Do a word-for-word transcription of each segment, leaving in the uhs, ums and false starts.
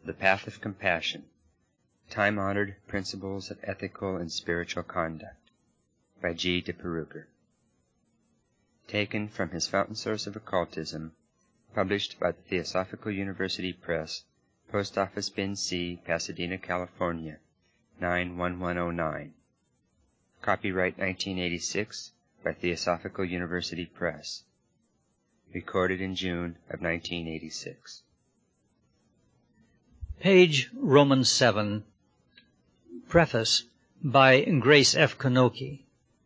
The Path of Compassion, Time-Honored Principles of Ethical and Spiritual Conduct, by G. de Perucker. Taken from his Fountain Source of Occultism, published by the Theosophical University Press, Post Office Bin C, Pasadena, California, nine one one oh nine. Copyright nineteen eighty-six by Theosophical University Press. Recorded in June of nineteen eighty-six. Page Roman seven. Preface by Grace F. Kanoki.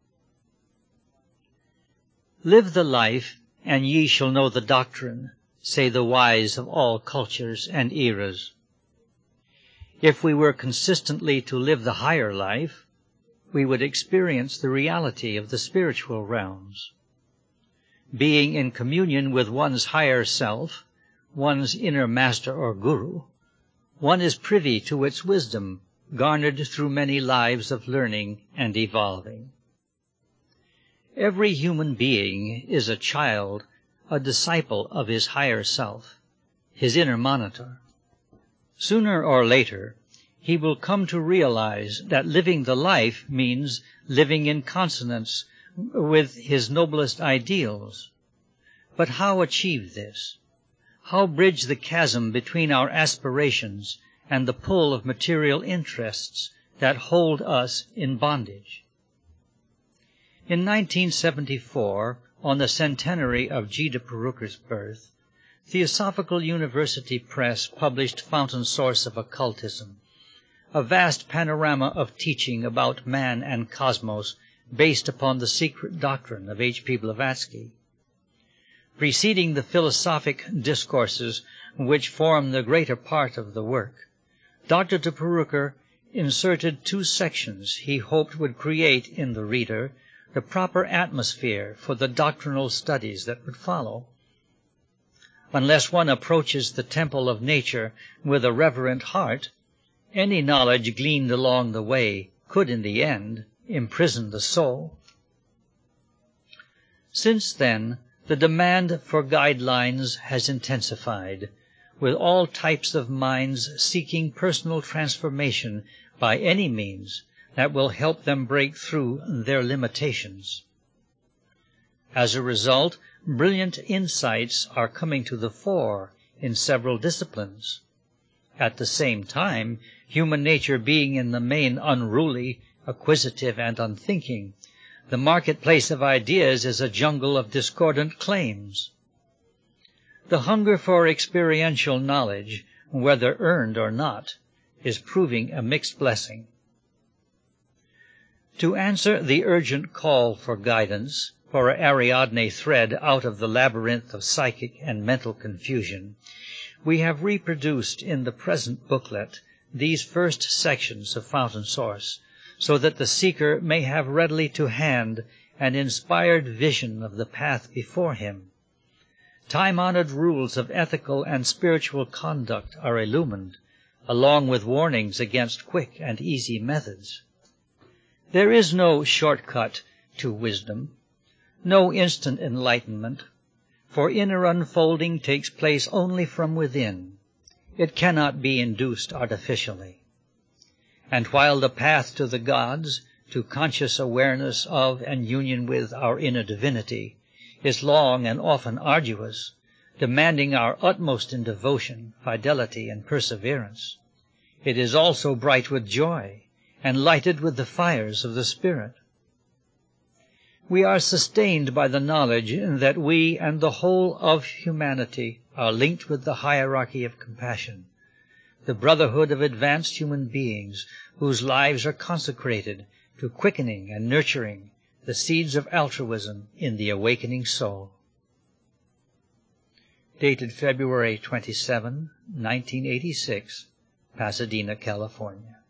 Live the life, and ye shall know the doctrine, say the wise of all cultures and eras. If we were consistently to live the higher life, we would experience the reality of the spiritual realms. Being in communion with one's higher self, one's inner master or guru, one is privy to its wisdom, garnered through many lives of learning and evolving. Every human being is a child, a disciple of his higher self, his inner monitor. Sooner or later, he will come to realize that living the life means living in consonance with his noblest ideals. But how achieve this? How bridge the chasm between our aspirations and the pull of material interests that hold us in bondage? In nineteen seventy-four, on the centenary of G. de Perucker's birth, Theosophical University Press published Fountain Source of Occultism, a vast panorama of teaching about man and cosmos based upon the secret doctrine of H. P. Blavatsky. Preceding the philosophic discourses which form the greater part of the work, Doctor de Perucker inserted two sections he hoped would create in the reader the proper atmosphere for the doctrinal studies that would follow. Unless one approaches the temple of nature with a reverent heart, any knowledge gleaned along the way could, in the end, imprison the soul. Since then, the demand for guidelines has intensified, with all types of minds seeking personal transformation by any means that will help them break through their limitations. As a result, brilliant insights are coming to the fore in several disciplines. At the same time, human nature being in the main unruly, acquisitive, and unthinking, the marketplace of ideas is a jungle of discordant claims. The hunger for experiential knowledge, whether earned or not, is proving a mixed blessing. To answer the urgent call for guidance, for an Ariadne thread out of the labyrinth of psychic and mental confusion, we have reproduced in the present booklet these first sections of Fountain Source, so that the seeker may have readily to hand an inspired vision of the path before him. Time-honored rules of ethical and spiritual conduct are illumined, along with warnings against quick and easy methods. There is no shortcut to wisdom, no instant enlightenment, for inner unfolding takes place only from within. It cannot be induced artificially. And while the path to the gods, to conscious awareness of and union with our inner divinity, is long and often arduous, demanding our utmost in devotion, fidelity, and perseverance, it is also bright with joy and lighted with the fires of the Spirit. We are sustained by the knowledge that we and the whole of humanity are linked with the hierarchy of compassion, the brotherhood of advanced human beings whose lives are consecrated to quickening and nurturing the seeds of altruism in the awakening soul. Dated February twenty-seventh, nineteen eighty-six, Pasadena, California.